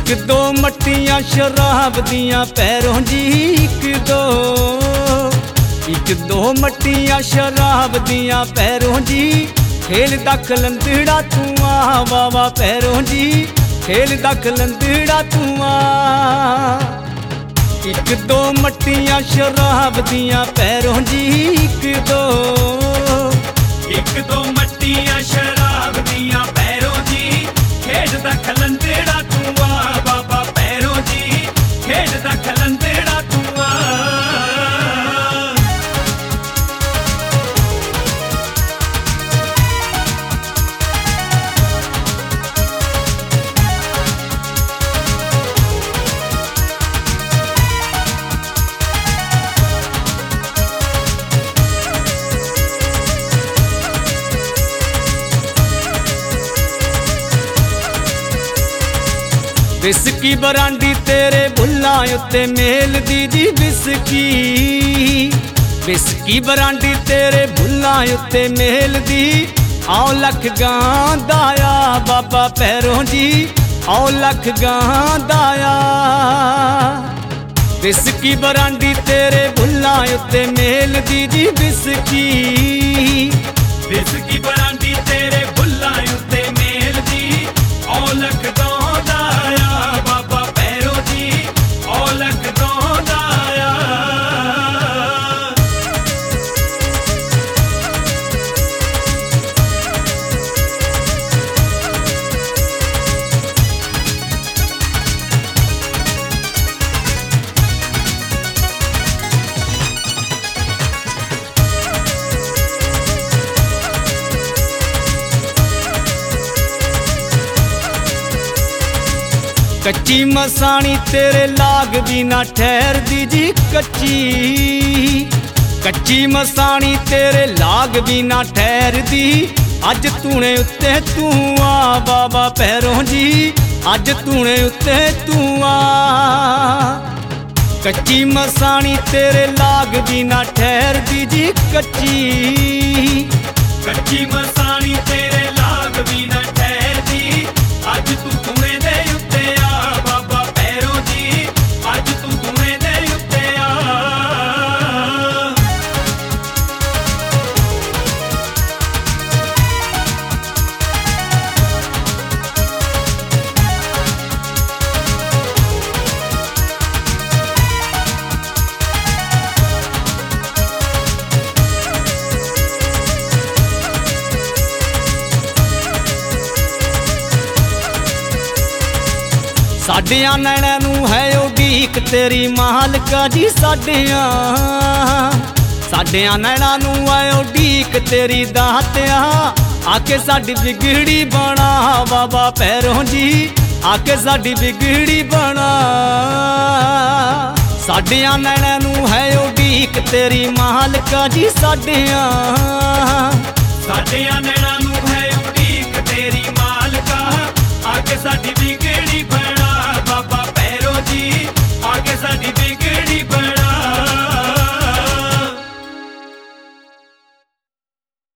एक दो मट्टियां शराब दियां पैरों जी, एक दो मट्टियां शराब दियां पैरों जी। खेलदा कलंदड़ा तू आ वावा पैरों जी, खेलदा कलंदड़ा तू आ। एक दो मट्टियां शराब दियां पैरों जी, एक दो मट्टियां शराब दियां पैरों जी। खेलदा कलंदड़ा तू आ बाबा पैरों जी, खेलदा कलंदड़ा तू आ। विस्की बरांडी तेरे बुल्लां उत्ते मेल दी जी, विस्की बरांडी तेरे बुल्लां उत्ते मेल दी। आओ लख गां दाया बाबा पैरों जी, आओ लख गां दाया। विस्की बरांडी तेरे बुल्लां उत्ते मेल दी जी, विस्की बरांडी तेरे बुल्लां उत्ते मेल दी। आओ लख गां दाया बाबा पैरों जी, आओ लख गां दाया। कच्ची मसाणी तेरे लाग भी ना ठहर दी जी, कच्ची मसाणी तेरे लाग भी ना ठहर दी। अज तूने उत्ते तू आ बाबा पैरों जी, अज तूने उत्ते तू आ। कच्ची मसाणी तेरे लाग भी ना ठहर दी जी, कच्ची मसाणी तेरे लाग भी ना ठहर दी। अज तू कुएं दे उत्ते आ बाबा पैरों जी, अज तू कुएं दे उत्ते आ। साडियां नैणां नूं है उडीक तेरी मालका जी, साडियां नैणां नूं है उडीक तेरी दातिया। आके साडी बिगड़ी बना बाबा पैरों जी, आके साडी बिगड़ी बना। साडियां नैणां नूं है उडीक तेरी मालका जी, साडियां नैणां नूं है उडीक तेरी मालका। आके साडी बिगड़ी बना बाबा पैरों जी, आके साडी